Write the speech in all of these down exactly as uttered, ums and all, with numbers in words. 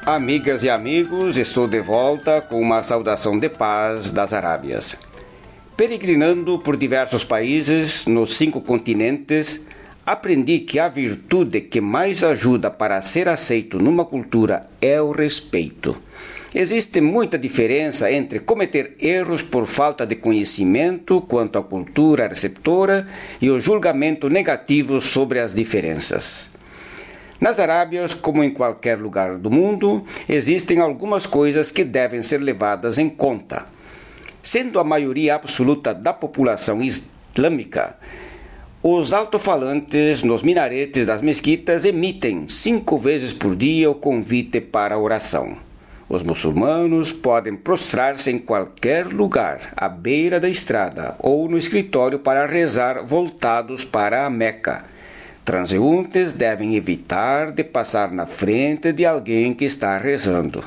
Amigas e amigos, estou de volta com uma saudação de paz das Arábias. Peregrinando por diversos países, nos cinco continentes, aprendi que a virtude que mais ajuda para ser aceito numa cultura é o respeito. Existe muita diferença entre cometer erros por falta de conhecimento quanto à cultura receptora e o julgamento negativo sobre as diferenças. Nas Arábias, como em qualquer lugar do mundo, existem algumas coisas que devem ser levadas em conta. Sendo a maioria absoluta da população islâmica, os alto-falantes nos minaretes das mesquitas emitem cinco vezes por dia o convite para a oração. Os muçulmanos podem prostrar-se em qualquer lugar, à beira da estrada ou no escritório para rezar voltados para a Meca. Transeuntes devem evitar de passar na frente de alguém que está rezando.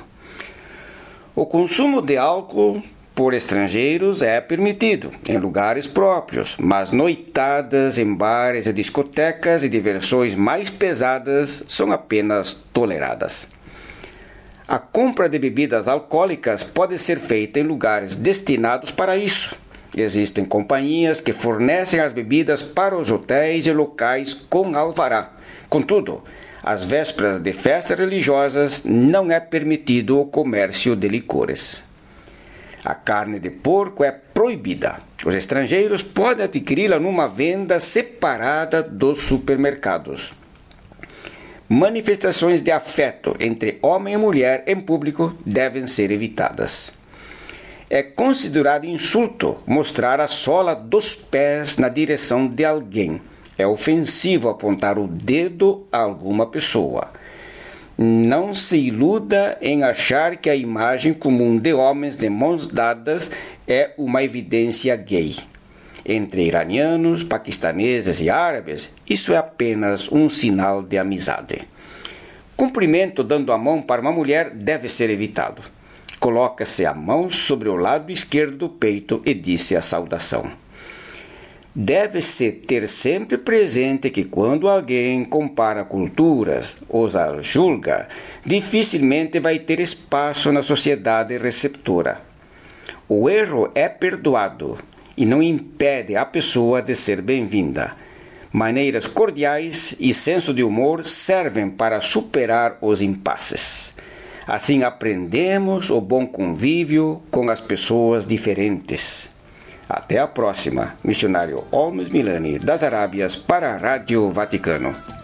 O consumo de álcool por estrangeiros é permitido em lugares próprios, mas noitadas em bares e discotecas e diversões mais pesadas são apenas toleradas. A compra de bebidas alcoólicas pode ser feita em lugares destinados para isso. Existem companhias que fornecem as bebidas para os hotéis e locais com alvará. Contudo, às vésperas de festas religiosas não é permitido o comércio de licores. A carne de porco é proibida. Os estrangeiros podem adquiri-la numa venda separada dos supermercados. Manifestações de afeto entre homem e mulher em público devem ser evitadas. É considerado insulto mostrar a sola dos pés na direção de alguém. É ofensivo apontar o dedo a alguma pessoa. Não se iluda em achar que a imagem comum de homens de mãos dadas é uma evidência gay. Entre iranianos, paquistaneses e árabes, isso é apenas um sinal de amizade. Cumprimento dando a mão para uma mulher deve ser evitado. Coloca-se a mão sobre o lado esquerdo do peito e diz a saudação. Deve-se ter sempre presente que quando alguém compara culturas ou as julga, dificilmente vai ter espaço na sociedade receptora. O erro é perdoado e não impede a pessoa de ser bem-vinda. Maneiras cordiais e senso de humor servem para superar os impasses. Assim aprendemos o bom convívio com as pessoas diferentes. Até a próxima. Missionário Olmos Milani, das Arábias, para a Rádio Vaticano.